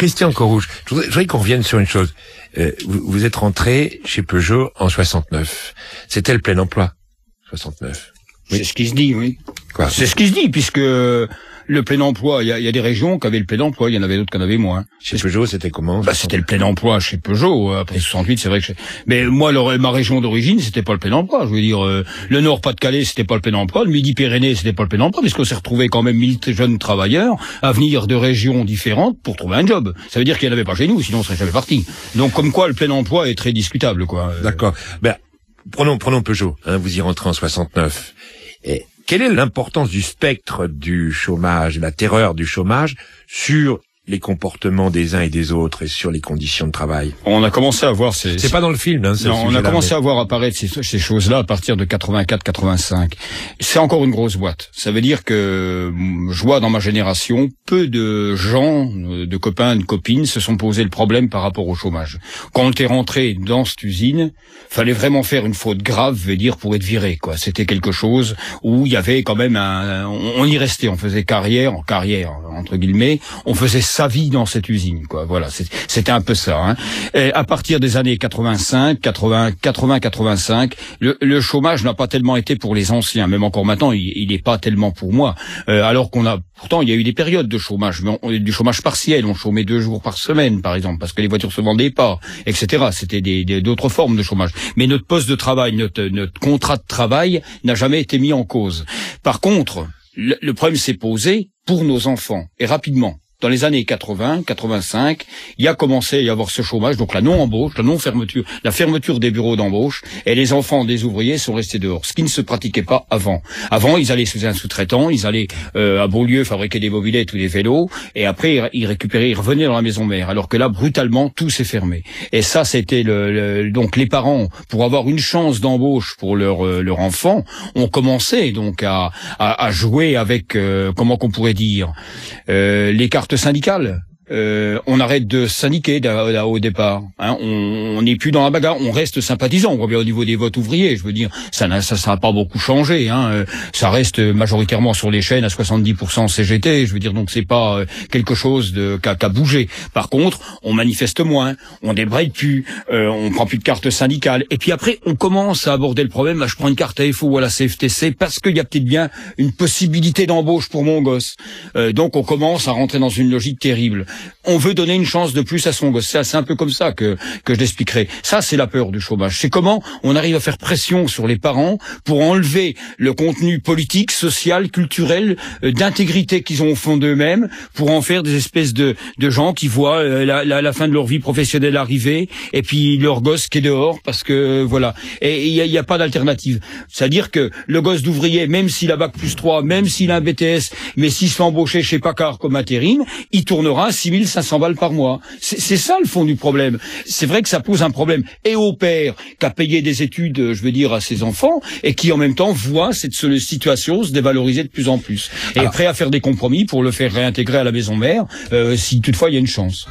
Christian Corouge, je voudrais qu'on revienne sur une chose. Vous êtes rentré chez Peugeot en 69. C'était le plein emploi, 69. Oui. C'est ce qui se dit, oui. Quoi? C'est ce qui se dit, puisque le plein emploi, il y a des régions qui avaient le plein emploi, il y en avait d'autres qui en avaient moins. Chez Peugeot, c'était comment? C'était le plein emploi chez Peugeot. Après 68, c'est vrai que mais moi, ma région d'origine, c'était pas le plein emploi. Je veux dire, le Nord-Pas-de-Calais, c'était pas le plein emploi. Le Midi-Pyrénées, c'était pas le plein emploi, parce qu'on s'est retrouvé quand même 1000 jeunes travailleurs à venir de régions différentes pour trouver un job. Ça veut dire qu'il n'y en avait pas chez nous, sinon on serait jamais parti. Donc, comme quoi, le plein emploi est très discutable, quoi. D'accord. Ben, prenons Peugeot. Hein, vous y rentrez en 69. Et quelle est l'importance du spectre du chômage, la terreur du chômage sur les comportements des uns et des autres et sur les conditions de travail? On a commencé à voir c'est pas dans le film, hein, non, on a commencé à voir apparaître ces choses-là à partir de 84-85. C'est encore une grosse boîte. Ça veut dire que je vois dans ma génération peu de gens, de copains, de copines se sont posé le problème par rapport au chômage. Quand on était rentré dans cette usine, fallait vraiment faire une faute grave, veut dire, pour être viré, quoi. C'était quelque chose où il y avait quand même on y restait, on faisait carrière, entre guillemets, on faisait sa vie dans cette usine, quoi. Voilà, c'était un peu ça, hein. Et à partir des années 85, le chômage n'a pas tellement été pour les anciens, même encore maintenant, il n'est pas tellement pour moi. Alors pourtant, il y a eu des périodes de chômage, mais du chômage partiel, on chômait 2 jours par semaine, par exemple, parce que les voitures se vendaient pas, etc. C'était d'autres formes de chômage. Mais notre poste de travail, notre contrat de travail n'a jamais été mis en cause. Par contre, le problème s'est posé pour nos enfants, et rapidement. Dans les années 80, 85, il y a commencé à y avoir ce chômage, donc la non-embauche, la fermeture des bureaux d'embauche, et les enfants des ouvriers sont restés dehors, ce qui ne se pratiquait pas avant. Avant, ils allaient sous un sous-traitant, ils allaient à Beaulieu fabriquer des mobylettes ou des vélos, et après ils revenaient dans la maison mère, alors que là, brutalement, tout s'est fermé. Et ça, c'était donc les parents, pour avoir une chance d'embauche pour leur enfant, ont commencé donc à jouer avec, comment qu'on pourrait dire, les cartes syndicales. On arrête de syndiquer au départ, hein. On n'est plus dans la bagarre, on reste sympathisant. On voit bien au niveau des votes ouvriers, je veux dire, ça n'a pas beaucoup changé, hein. Ça reste majoritairement sur les chaînes à 70% CGT, je veux dire, donc c'est pas quelque chose qu'a bougé. Par contre, on manifeste moins, on débraye plus, on prend plus de carte syndicale. Et puis après, on commence à aborder le problème. Là, je prends une carte AFO ou à la CFTC parce qu'il y a peut-être bien une possibilité d'embauche pour mon gosse. Donc on commence à rentrer dans une logique terrible. On veut donner une chance de plus à son gosse. C'est un peu comme ça que je l'expliquerai. Ça, c'est la peur du chômage. C'est comment on arrive à faire pression sur les parents pour enlever le contenu politique, social, culturel, d'intégrité qu'ils ont au fond d'eux-mêmes, pour en faire des espèces de gens qui voient la fin de leur vie professionnelle arriver, et puis leur gosse qui est dehors, parce que voilà. Et il y a pas d'alternative. C'est-à-dire que le gosse d'ouvrier, même s'il a bac plus 3, même s'il a un BTS, mais s'il se fait embaucher chez Packard comme intérim, il tournera 6500 balles par mois. C'est ça le fond du problème. C'est vrai que ça pose un problème et au père qui a payé des études, je veux dire, à ses enfants, et qui en même temps voit cette situation se dévaloriser de plus en plus. Et est prêt à faire des compromis pour le faire réintégrer à la maison mère, si toutefois il y a une chance.